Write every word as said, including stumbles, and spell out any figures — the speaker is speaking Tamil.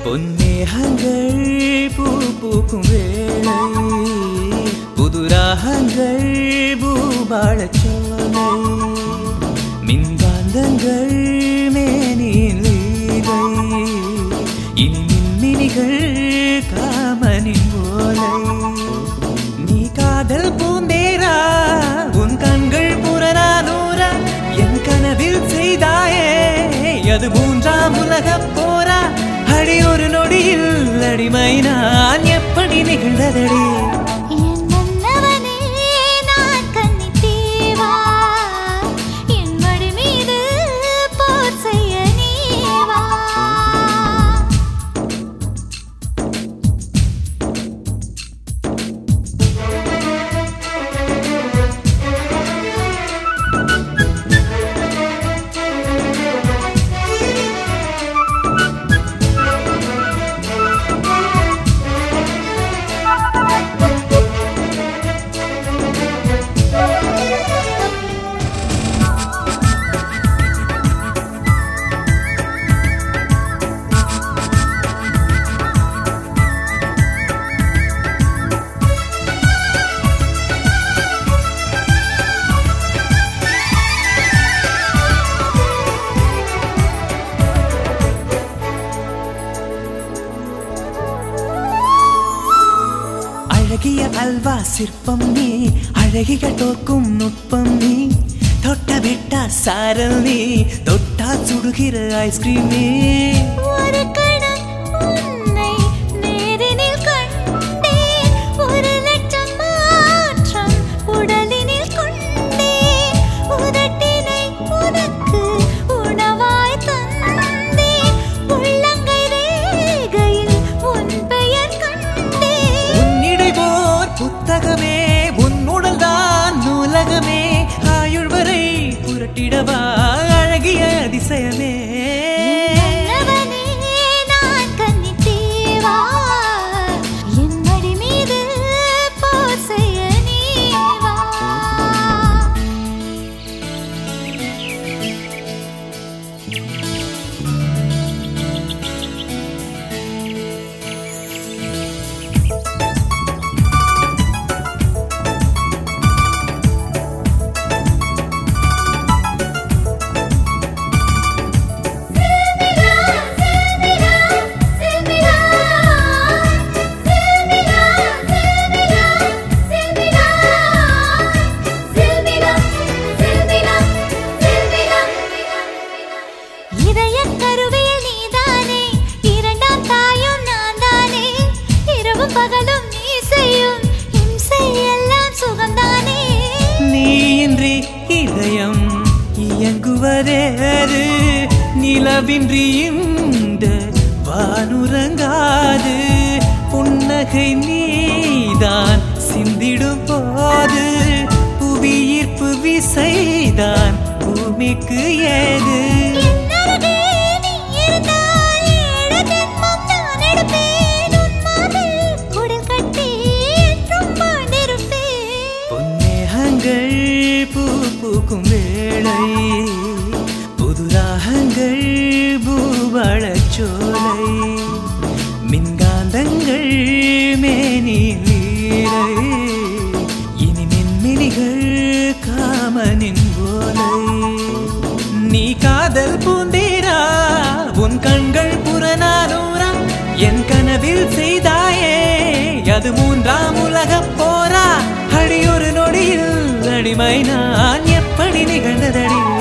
பொன்னேகங்கள் பூ பூக்கும் வேளை புதுராகங்கள் பூபாளச்சோலை மின்காந்தங்கள் மேனில் லீலை இனி மின்மினிகள் காமனின் ஓலை நீ காதல் பூந்தேரா உன் கண்கள் புறநானூரா என் கனவில் செய்தாயே அது மூன்றாம் உலக போரா அடி ஒரு நொடியில் அடிமை நான் எப்படி நிகழ்ந்ததடி அழகிய அல்வா சிற்பம் நீ அழகிய தோற்கும் நுட்பம் நீ தொட்ட விட்டா சாரல் நீ தொட்டா சுடுகிற ஐஸ்கிரீம் நீ புத்தகமே உன்னுடல் தான் நூலகமே ஆயுள் வரை புரட்டிடவா அழகிய அதிசயமே இதயம் இயங்குவதேது நிலவின்றி இந்த வானுறங்காது புன்னகை நீதான் சிந்திடும் போது புவியீர்ப்பு விசைதான் பூமிக்கு ஏது பூ பூக்கும் வேளை புதுராகங்கள் பூபாளச்சோலை மின்காந்தங்கள் மேனில் லீலை இனி மின்மினிகள் காமனின் ஓலை நீ காதல் பூந்தீரா உன் கண்கள் புறநானூரா என் கனவில் செய்தாயே அது மூன்றாம் உலக போரா அடி ஒரு நொடியில் அடிமை நான் எப்படி நிகழ்ந்ததடி